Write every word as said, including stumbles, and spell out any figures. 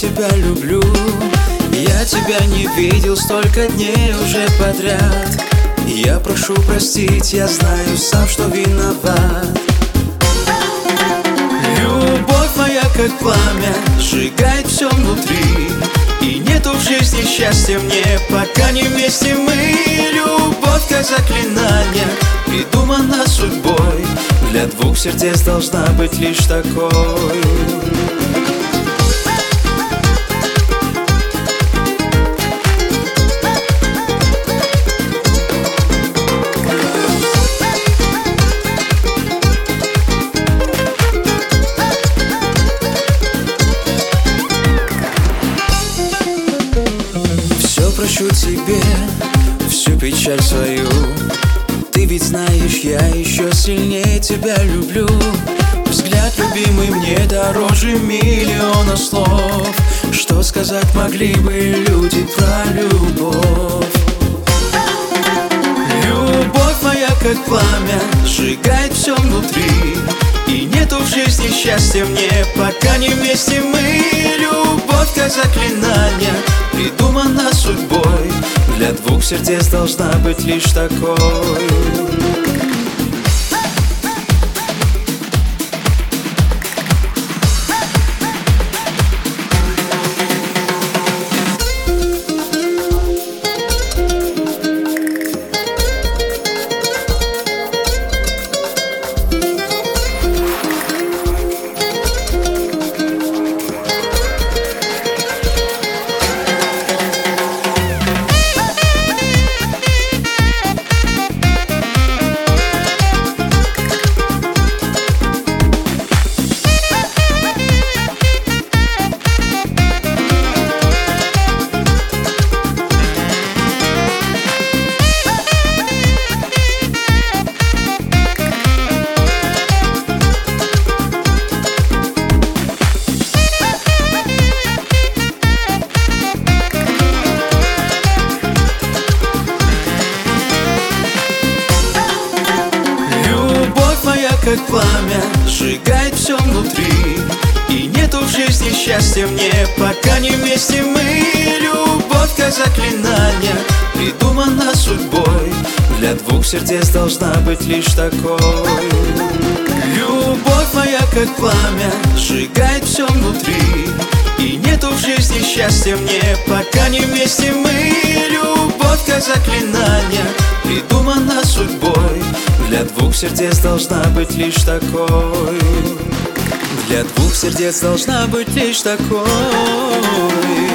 тебя люблю. Я тебя не видел столько дней уже подряд. Я прошу простить, я знаю сам, что виноват. Любовь моя как пламя, сжигает все внутри. И нету в жизни счастья мне, пока не вместе мы. Любовь как заклинание, придумана судьбой. Для двух сердец должна быть лишь такой. Прощу тебе всю печаль свою. Ты ведь знаешь, я еще сильнее тебя люблю. Взгляд любимый мне дороже миллиона слов. Что сказать могли бы люди про любовь? Любовь моя как пламя, сжигает все внутри. И нету в жизни счастья мне, пока не вместе мы. Любовь как заклинание, придумана судьбой. Для двух сердец должна быть лишь такой. Как пламя, сжигает все внутри. И нету в жизни счастья мне, пока не вместе мы. Любовь как заклинание, придумана судьбой. Для двух сердец должна быть лишь такой. Любовь моя как пламя, сжигает все внутри. И нету в жизни счастья мне, пока не вместе мы. Любовь как заклинание, придумана судьбой. Для двух сердец должна быть лишь такой. Для двух сердец должна быть лишь такой.